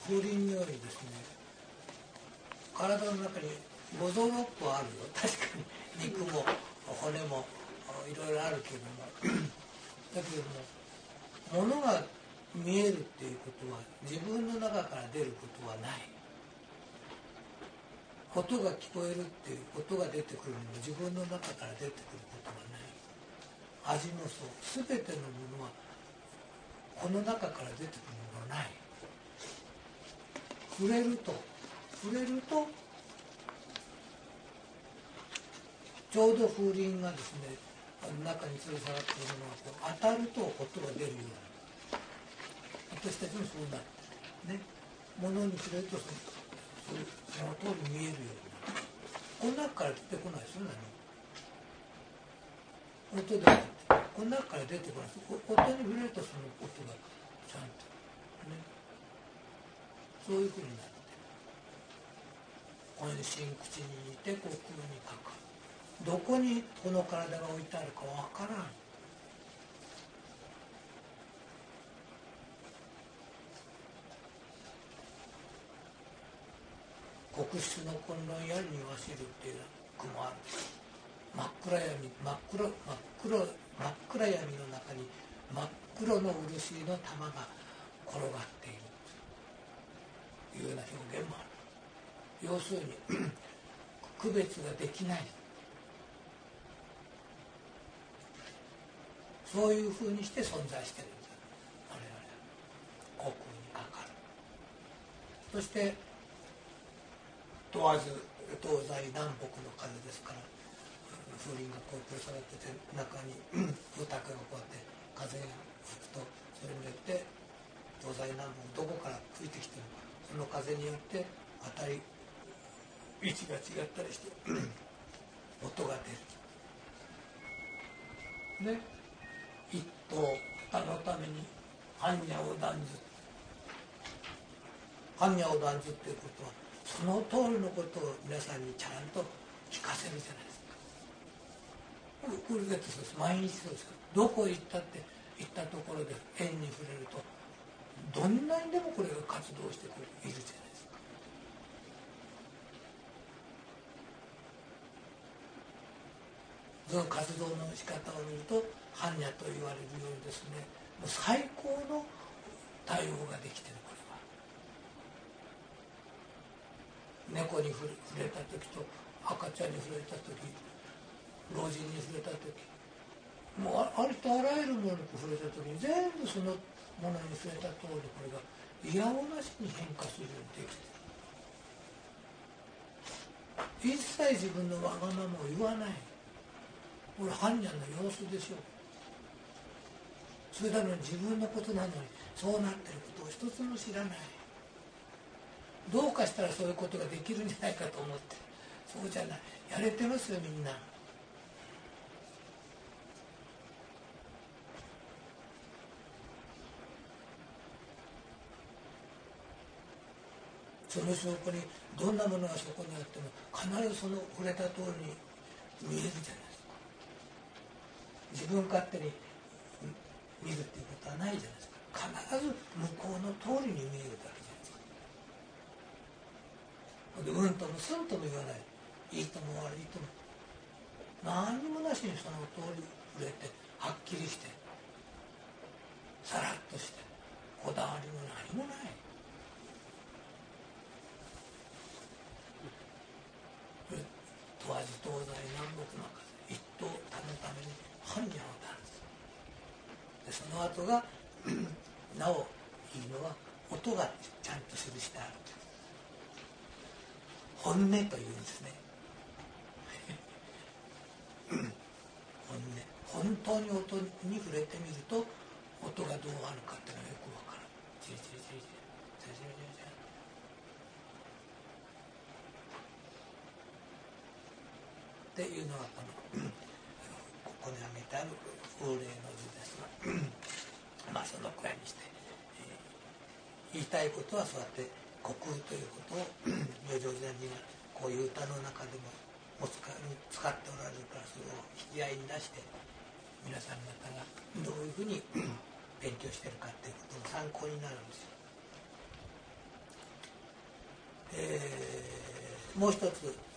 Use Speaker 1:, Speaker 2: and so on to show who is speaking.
Speaker 1: 風鈴のようにですね、体の中に5臓6腑あるよ。確かに肉も骨もいろいろあるけれどもだけれども、物が見えるっていうことは自分の中から出ることはない。音が聞こえるっていう音が出てくるのも自分の中から出てくることはない。味もそう。全てのものはこの中から出てくるものはない。触れるとちょうど風鈴がですね、中に吊るされているものが当たると音が出るように、私たちもそうなってね、物に触れるとその通り見えるようになる。この中から出てこないですよ、何も。音であってこの中から出てこないです。音に触れるとその音がちゃんとね、そういうふうになって、この真口にいて虚空にかかる。どこにこの体が置いてあるかわからん。黒質の混乱やりにわしるっていう句もある。真っ暗闇の中に真っ黒の漆の玉が転がっているというような表現もある。要するに区別ができない、そういうふうにして存在しているんです。我々は虚空にかかる。そして問わず東西南北の風ですから、風鈴がこう吊るされてて、中に歌がこうやって風が吹くと、それによって東西南北どこから吹いてきてもその風によって当たり位置が違ったりして音が出る。で一刀歌のために般若を断ず。般若を断ずっていうことはその通りのことを皆さんにちゃんと聞かせるじゃないですか。これだってそうです。毎日そうです。どこ行ったって行ったところで縁に触れるとどんなにでもこれが活動してくるいるじゃないですか。その活動の仕方を見ると般若と言われるようにですね、もう最高の対応ができてる。これは猫に触れた時と赤ちゃんに触れた時、老人に触れた時、もうありとあらゆるものに触れた時に全部そのものに触れた通り、これがいやおなしに変化するようにできてる。一切自分のわがままを言わない。これ般若の様子でしょう。それなのに自分のことなのにそうなっていることを一つも知らない。どうかしたらそういうことができるんじゃないかと思って、そうじゃない。やれてますよ、みんな。その証拠にどんなものがそこにあっても必ずその触れた通りに見えるじゃないですか。自分勝手に見るっていうことはないじゃないですか。必ず向こうの通りに見えるだけじゃないですか。でうんともすんとも言わない。いいとも悪いとも何にもなしにその通り触れて、はっきりしてさらっとして、こだわりも何もない。問わず東西南北の風、一刀他のために般若を断ず。でその後がなおいいのは音がちゃんと記してあるという本音というんですね。本当に音に触れてみると音がどうあるかっていうのがよくわかる。チリチリチリチリチリチリチリチリっていうのがここに挙げてある法令の図ですがまあそのくらいにして、言いたいことはそうやって虚空ということを如上禅師がこういう歌の中でもお使っておられるから、それを引き合いに出して皆さん方がどういうふうに勉強してるかっていうことの参考になるんですよ。 もう一つ